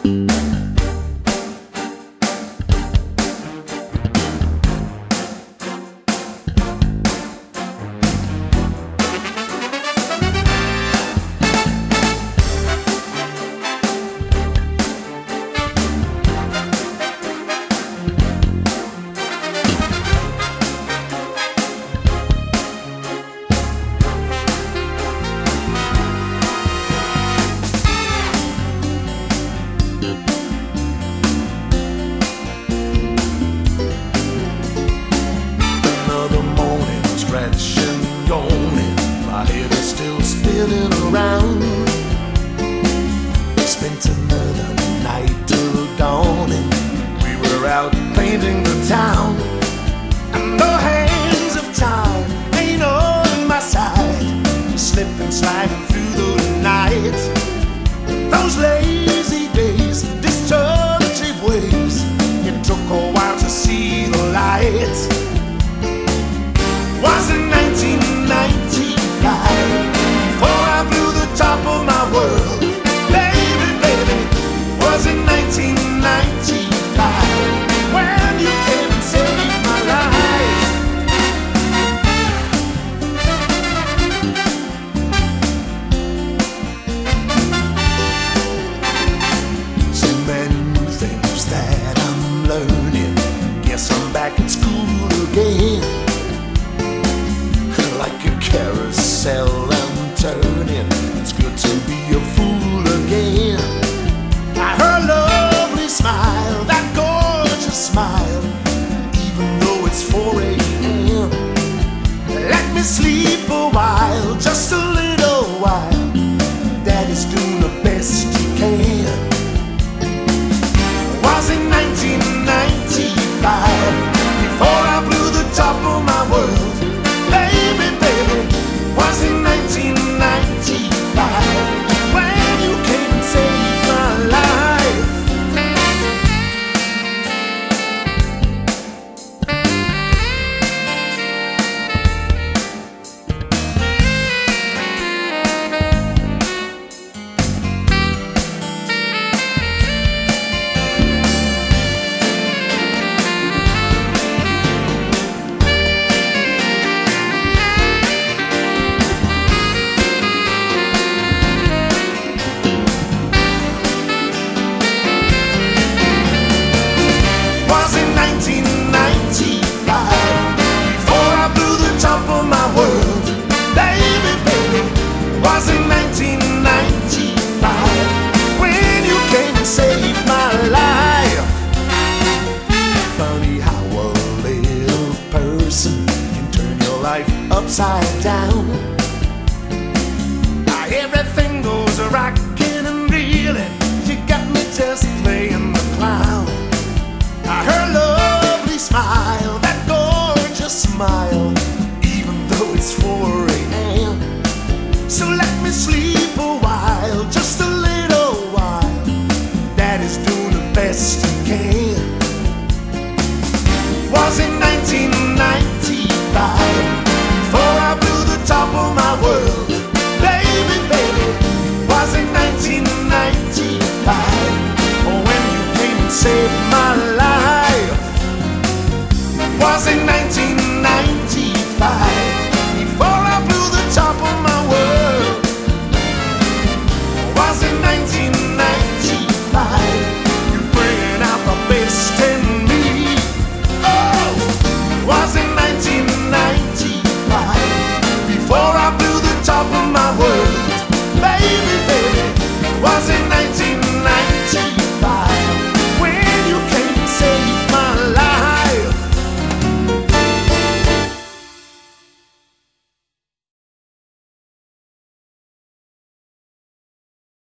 Another morning, stretching, yawning, my head is still spinning around. Spent another night till dawning. We were out painting the town, and the hands of time ain't on my side, slipping, sliding through the night. Those lazy days, destructive ways, it took a while to see the light. Was in 1995, before I blew the top of my world. Baby, baby, was in 1995, when you came and saved my life. So many new things that I'm learning. Guess I'm back at school again. Like a carousel I'm turning, it's good to be a fool again. Her lovely smile, that gorgeous smile, even though it's 4 a.m. Let me sleep a while, just a little while. Daddy's doing the best he can. Was in 1995, before I blew the top of my world. Was in 1995, when you came and saved my life. Was in 1995, when you came and saved my life. Funny how a little person can turn your life upside down.